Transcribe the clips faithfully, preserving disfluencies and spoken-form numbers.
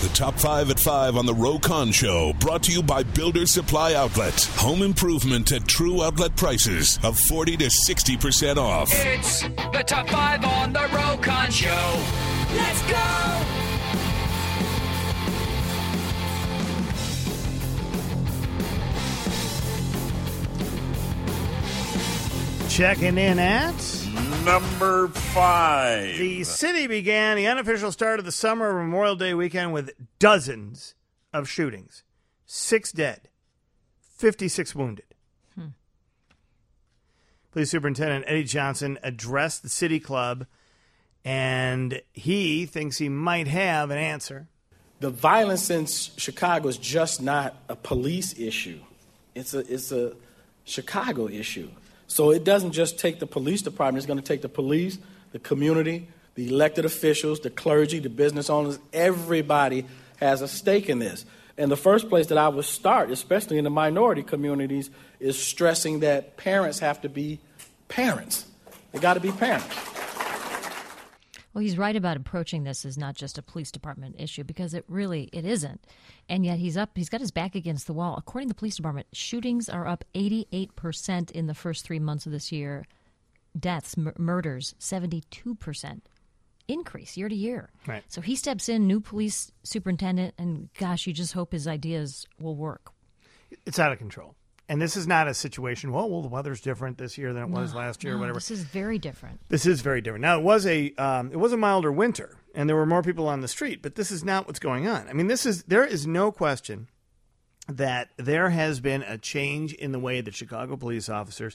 The Top five at five on the Ro Khan Show, brought to you by Builder Supply Outlet. Home improvement at true outlet prices of forty to sixty percent off. It's the Top five on the Ro Khan Show. Let's go! Checking in at number five. The city began the unofficial start of the summer Memorial Day weekend with dozens of shootings. Six dead, fifty-six wounded. Hmm. Police Superintendent Eddie Johnson addressed the city club, and he thinks he might have an answer. The violence in Chicago is just not a police issue. It's a, it's a Chicago issue. So it doesn't just take the police department. It's going to take the police, the community, the elected officials, the clergy, the business owners. Everybody has a stake in this. And the first place that I would start, especially in the minority communities, is stressing that parents have to be parents. They got to be parents. Well, he's right about approaching this as not just a police department issue, because it really, it isn't. And yet he's up, he's got his back against the wall. According to the police department, shootings are up eighty-eight percent in the first three months of this year. Deaths, m- murders, seventy-two percent increase year to year. Right. So he steps in, new police superintendent, and gosh, you just hope his ideas will work. It's out of control. And this is not a situation, well, well, the weather's different this year than it no, was last year no, or whatever. This is very different. This is very different. Now, it was a um, it was a milder winter, and there were more people on the street, but this is not what's going on. I mean, this is there is no question that there has been a change in the way that Chicago police officers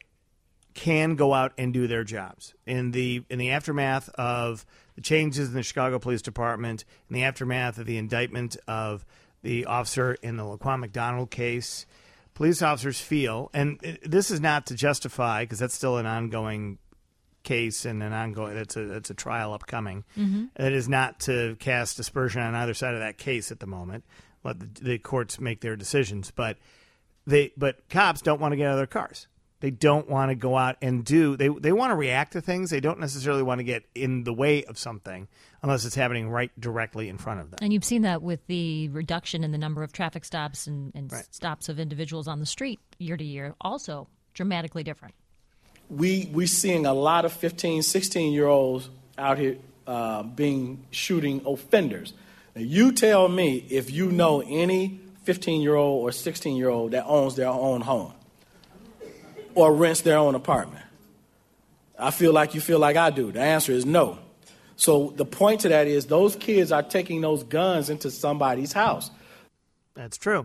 can go out and do their jobs. In the in the aftermath of the changes in the Chicago Police Department, in the aftermath of the indictment of the officer in the Laquan McDonald case, police officers feel, and this is not to justify, because that's still an ongoing case and an ongoing, it's a, it's a trial upcoming. Mm-hmm. It is not to cast aspersion on either side of that case at the moment. Let the, the courts make their decisions. But they, but cops don't want to get out of their cars. They don't want to go out and do, they, they want to react to things. They don't necessarily want to get in the way of something unless it's happening right directly in front of them. And you've seen that with the reduction in the number of traffic stops and, and right. stops of individuals on the street year to year, also dramatically different. We, we're seeing a lot of fifteen, sixteen-year-olds out here uh, being shooting offenders. Now, you tell me if you know any fifteen-year-old or sixteen-year-old that owns their own home or rents their own apartment. I feel like you feel like I do. The answer is no. So the point to that is those kids are taking those guns into somebody's house. That's true.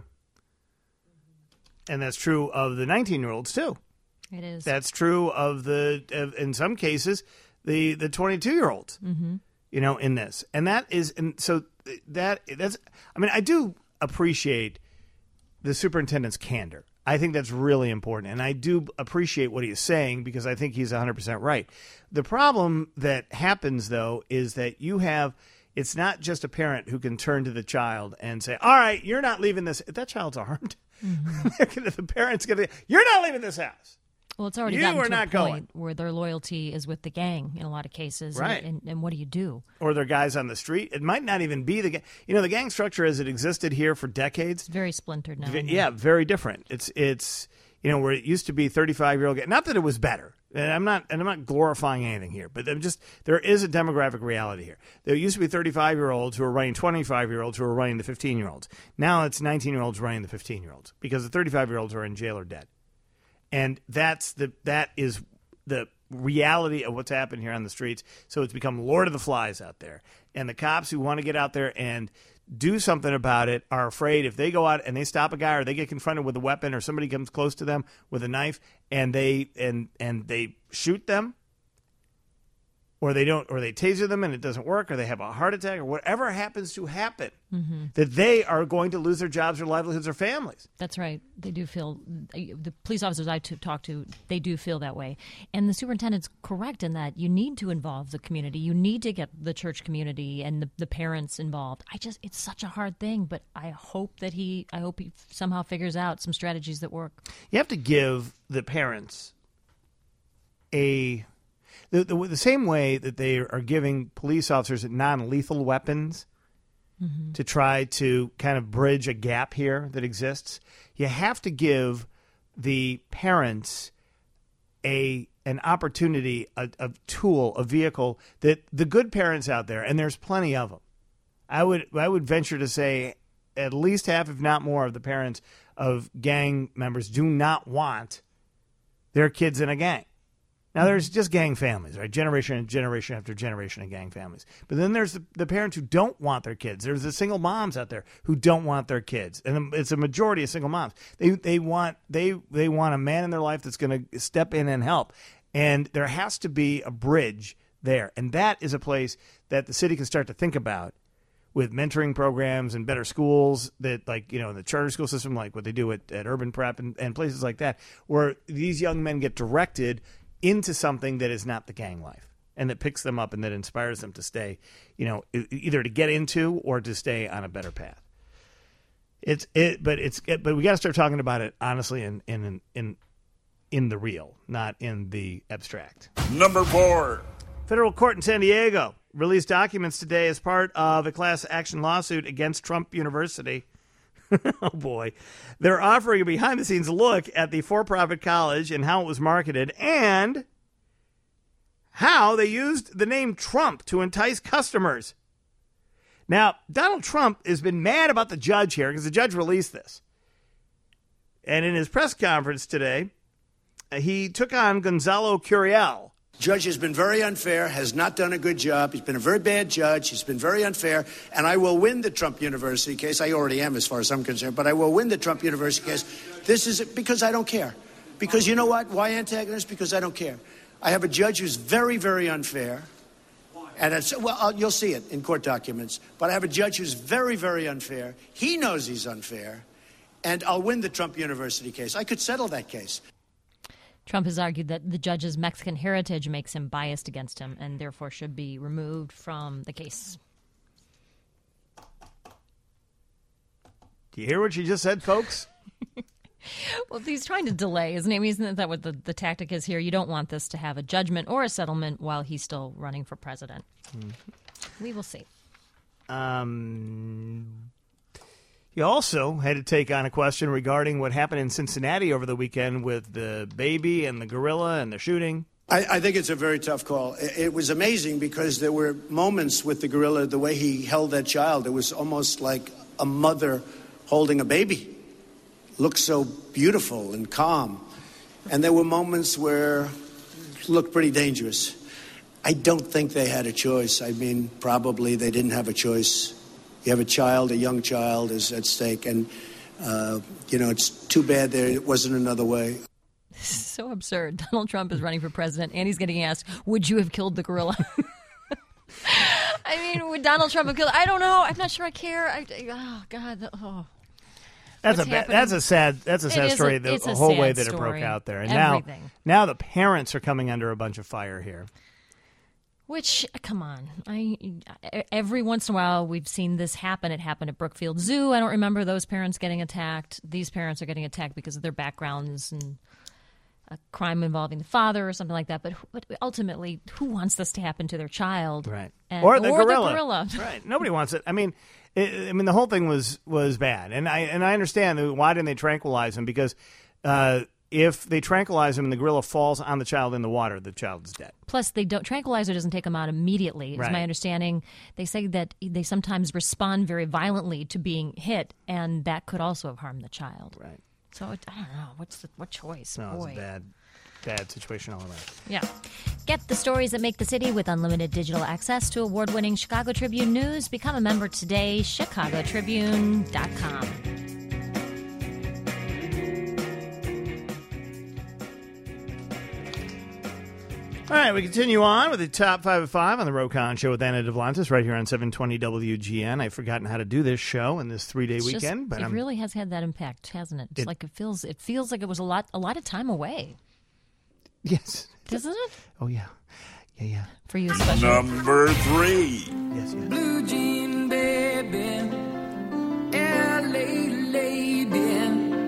And that's true of the nineteen-year-olds, too. It is. That's true of the, of, in some cases, the the twenty-two-year-olds, mm-hmm. you know, in this. And that is, and so that, that's, I mean, I do appreciate the superintendent's candor. I think that's really important, and I do appreciate what he's saying because I think he's one hundred percent right. The problem that happens, though, is that you have – it's not just a parent who can turn to the child and say, all right, you're not leaving this – that child's armed. Mm-hmm. The parent's going to – you're not leaving this house. Well, it's already you gotten are to not a point going. where their loyalty is with the gang in a lot of cases. Right. And, and, and what do you do? Or they're guys on the street. It might not even be the gang. You know, the gang structure as it existed here for decades. It's very splintered now. V- yeah, very different. It's, it's you know, where it used to be thirty-five-year-old – not that it was better. And I'm not and I'm not glorifying anything here, but I'm just there is a demographic reality here. There used to be thirty-five-year-olds who were running twenty-five-year-olds who were running the fifteen-year-olds. Now it's nineteen-year-olds running the fifteen-year-olds because the thirty-five-year-olds are in jail or dead. And that's the that is the reality of what's happened here on the streets. So it's become Lord of the Flies out there. And the cops who want to get out there and do something about it are afraid if they go out and they stop a guy or they get confronted with a weapon or somebody comes close to them with a knife and they and and they shoot them, or they don't, or they taser them and it doesn't work, or they have a heart attack, or whatever happens to happen, mm-hmm. that they are going to lose their jobs, their livelihoods, their families. That's right. They do feel, the police officers I talk to, they do feel that way. And the superintendent's correct in that you need to involve the community. You need to get the church community and the, the parents involved. I just, it's such a hard thing, but I hope that he, I hope he somehow figures out some strategies that work. You have to give the parents a... The, the, the same way that they are giving police officers non-lethal weapons mm-hmm. to try to kind of bridge a gap here that exists. You have to give the parents a an opportunity, a, a tool, a vehicle that the good parents out there, and there's plenty of them. I would I would venture to say at least half, if not more, of the parents of gang members do not want their kids in a gang. Now, there's just gang families, right? Generation and generation after generation of gang families. But then there's the, the parents who don't want their kids. There's the single moms out there who don't want their kids, and it's a majority of single moms. They they want they they want a man in their life that's going to step in and help, and there has to be a bridge there, and that is a place that the city can start to think about with mentoring programs and better schools that, like, you know, the charter school system, like what they do at, at Urban Prep and, and places like that, where these young men get directed into something that is not the gang life and that picks them up and that inspires them to stay, you know, either to get into or to stay on a better path. It's it, but it's it, but we got to start talking about it honestly in in in in the real, not in the abstract. Number four. Federal court in San Diego released documents today as part of a class action lawsuit against Trump University. Oh, boy. They're offering a behind-the-scenes look at the for-profit college and how it was marketed and how they used the name Trump to entice customers. Now, Donald Trump has been mad about the judge here because the judge released this. And in his press conference today, he took on Gonzalo Curiel. Judge has been very unfair, has not done a good job. He's been a very bad judge. He's been very unfair. And I will win the Trump University case. I already am as far as I'm concerned. But I will win the Trump University case. This is because I don't care. Because you know what? Why antagonist? Because I don't care. I have a judge who's very, very unfair. And it's, well, I'll, you'll see it in court documents. But I have a judge who's very, very unfair. He knows he's unfair. And I'll win the Trump University case. I could settle that case. Trump has argued that the judge's Mexican heritage makes him biased against him and therefore should be removed from the case. Do you hear what she just said, folks? Well, he's trying to delay, isn't he? I mean, isn't that what the, the tactic is here? You don't want this to have a judgment or a settlement while he's still running for president. Mm-hmm. We will see. Um... He also had to take on a question regarding what happened in Cincinnati over the weekend with the baby and the gorilla and the shooting. I, I think it's a very tough call. It, it was amazing because there were moments with the gorilla, the way he held that child. It was almost like a mother holding a baby. Looked so beautiful and calm. And there were moments where it looked pretty dangerous. I don't think they had a choice. I mean, probably they didn't have a choice. You have a child, a young child is at stake, and, uh, you know, it's too bad there wasn't another way. This is so absurd. Donald Trump is running for president, and he's getting asked, would you have killed the gorilla? I mean, would Donald Trump have killed? I don't know. I'm not sure I care. I, oh, God. Oh. That's What's a ba- that's a sad that's a sad story. A, the, the whole way that story. It broke out there, and Everything. now now the parents are coming under a bunch of fire here. Which, come on, I every once in a while we've seen this happen. It happened at Brookfield Zoo. I don't remember those parents getting attacked. These parents are getting attacked because of their backgrounds and a crime involving the father or something like that. But, but ultimately, who wants this to happen to their child? Right. And, or the or gorilla. The gorilla. Right. Nobody wants it. I mean, it, I mean, the whole thing was was bad, and I and I understand why didn't they tranquilize him? Because uh, if they tranquilize him and the gorilla falls on the child in the water, the child is dead. Plus, they don't tranquilizer doesn't take them out immediately. Is right. my understanding. They say that they sometimes respond very violently to being hit, and that could also have harmed the child. Right. So it, I don't know. What's the what choice? No, Boy. It's a bad, bad situation all around. Yeah. Get the stories that make the city with unlimited digital access to award-winning Chicago Tribune news. Become a member today. Chicago Tribune dot com. All right, we continue on with the top five of five on the Rokon Show with Anna Devlantis right here on seven twenty W G N. I've forgotten how to do this show in this three-day it's weekend, just, but it I'm, really has had that impact, hasn't it? It's it, like it feels. It feels like it was a lot, a lot of time away. Yes, doesn't it? Oh yeah, yeah, yeah. For you, especially. Number three. Yes, yes. Blue jean baby, L A lady,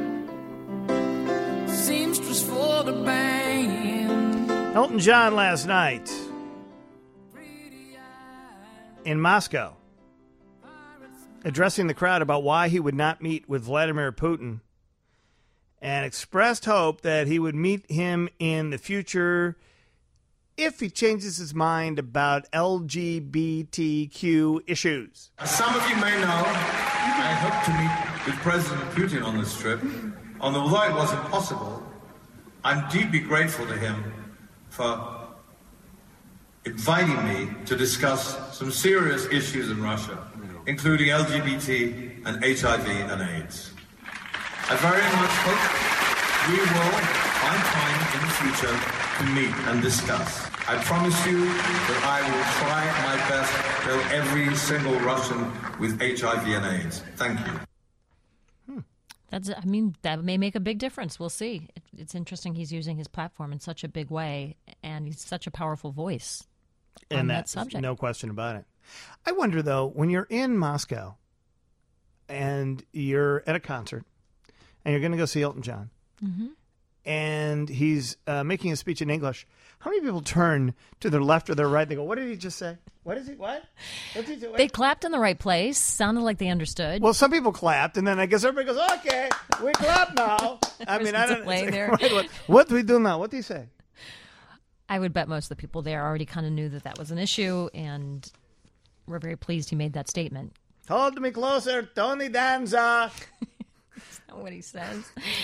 seamstress for the band. Elton John last night in Moscow addressing the crowd about why he would not meet with Vladimir Putin and expressed hope that he would meet him in the future if he changes his mind about L G B T Q issues. As some of you may know, I hope to meet with President Putin on this trip. Although it wasn't possible, I'm deeply grateful to him for inviting me to discuss some serious issues in Russia, including L G B T and H I V and AIDS. I very much hope we will find time in the future to meet and discuss. I promise you that I will try my best to help every single Russian with H I V and AIDS. Thank you. Hmm. That's. I mean, that may make a big difference. We'll see. It, it's interesting he's using his platform in such a big way, and he's such a powerful voice on and that subject. No question about it. I wonder, though, when you're in Moscow and you're at a concert and you're going to go see Elton John, mm-hmm. and he's uh, making a speech in English, how many people turn to their left or their right? They go, what did he just say? What is he? What? What did he do? They clapped in the right place. Sounded like they understood. Well, some people clapped, and then I guess everybody goes, okay, we clap now. I mean, I don't know. There. Right, what, what do we do now? What do you say? I would bet most of the people there already kind of knew that that was an issue, and we're very pleased he made that statement. Hold me closer, Tony Danza. That's not what he says.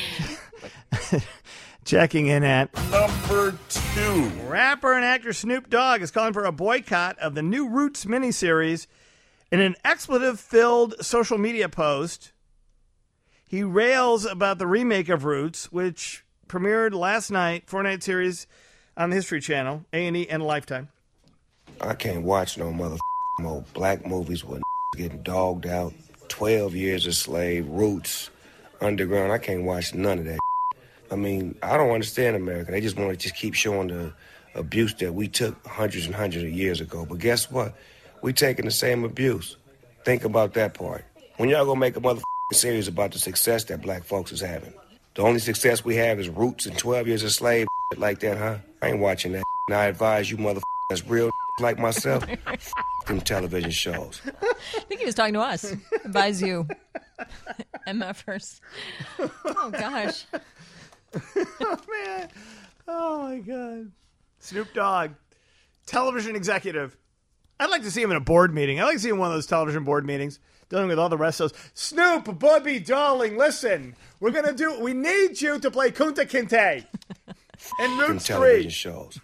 Checking in at number two. Rapper and actor Snoop Dogg is calling for a boycott of the new Roots miniseries. In an expletive-filled social media post, he rails about the remake of Roots, which premiered last night, four-night series on the History Channel, A and E, and Lifetime. I can't watch no mother more black movies with getting dogged out, twelve years a slave, Roots, Underground. I can't watch none of that. I mean, I don't understand America. They just want to just keep showing the abuse that we took hundreds and hundreds of years ago. But guess what? We taking the same abuse. Think about that part. When y'all gonna make a motherfucking series about the success that black folks is having? The only success we have is Roots and twelve years a slave like that, huh? I ain't watching that. And I advise you motherfuckers that's real like myself, them television shows. I think he was talking to us. Advise you. MFers. Oh, gosh. Oh, man. Oh, my God. Snoop Dogg, television executive. I'd like to see him in a board meeting. I'd like to see him in one of those television board meetings dealing with all the rest of those. Snoop, Bubby, darling, listen. We're going to do, we need you to play Kunta Kinte and Roots three. Television shows.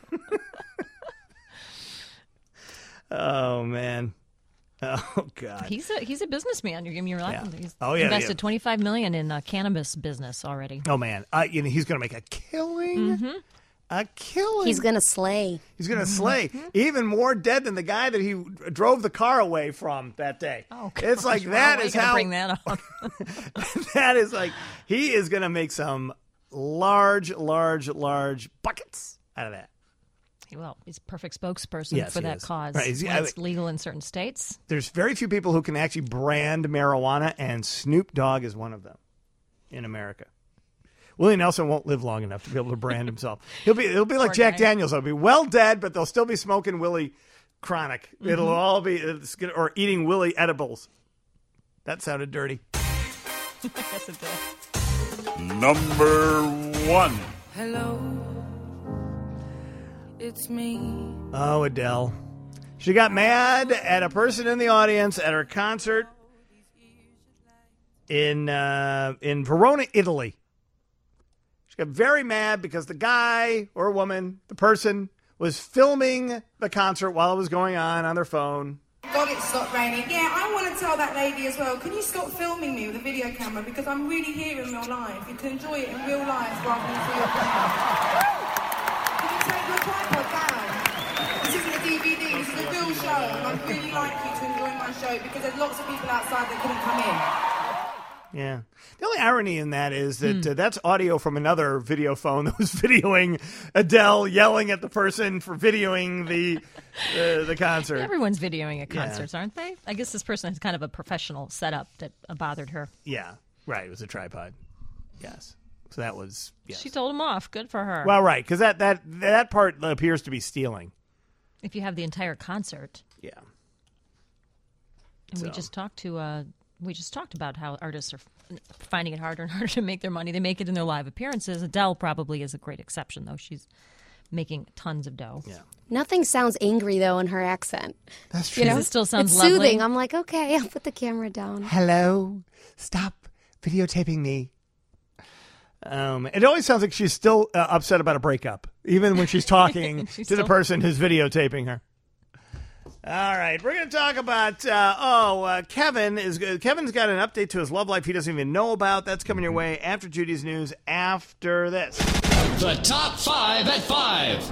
Oh, man. Oh, God. He's a he's a businessman. You're giving me your life. Yeah. He's oh, yeah, invested yeah. twenty-five million dollars in uh, cannabis business already. Oh, man. Uh, you know, he's going to make a killing. Mm-hmm. A killing. He's going to slay. He's going to slay. Even more dead than the guy that he drove the car away from that day. Oh, gosh. It's like Well, that why is you gotta how. bring that up. That is like, he is going to make some large, large, large buckets out of that. Well, he's a perfect spokesperson Yes, for he that is. cause. Right, he's- When I- it's legal in certain states. There's very few people who can actually brand marijuana, and Snoop Dogg is one of them in America. Willie Nelson won't live long enough to be able to brand himself. He'll be he'll be like Poor Jack guy. Daniels. He'll be well dead, but they'll still be smoking Willie chronic. It'll Mm-hmm. all be it's gonna, or eating Willie edibles. That sounded dirty. Yes, it did. Number one. Hello, it's me. Oh, Adele. She got mad at a person in the audience at her concert in uh, in Verona, Italy. She got very mad because the guy or woman, the person, was filming the concert while it was going on on their phone. God, it stopped raining. Yeah, I want to tell that lady as well, can you stop filming me with a video camera, because I'm really here in real life. You can enjoy it in real life rather than through your camera. Can you take your tripod down? This isn't a D V D, this is a real show, and I'd really like you to enjoy my show, because there's lots of people outside that couldn't come in. Yeah. The only irony in that is that uh, that's audio from another video phone that was videoing Adele yelling at the person for videoing the uh, the concert. Everyone's videoing at concerts, aren't they? I guess this person has kind of a professional setup that uh, bothered her. Yeah. Right. It was a tripod. Yes. So that was, yes. She told him off. Good for her. Well, right. Because that, that, that part appears to be stealing. If you have the entire concert. Yeah. And we So. just talked to uh, we just talked about how artists are finding it harder and harder to make their money. They make it in their live appearances. Adele probably is a great exception, though. She's making tons of dough. Yeah. Nothing sounds angry, though, in her accent. That's true. You know? It still sounds it's lovely. soothing. I'm like, okay, I'll put the camera down. Hello. Stop videotaping me. Um, it always sounds like she's still uh, upset about a breakup, even when she's talking She's to the still- person who's videotaping her. All right, we're going to talk about, uh, oh, uh, Kevin is Kevin's got an update to his love life he doesn't even know about. That's coming your way after Judy's News after this. The top five at five.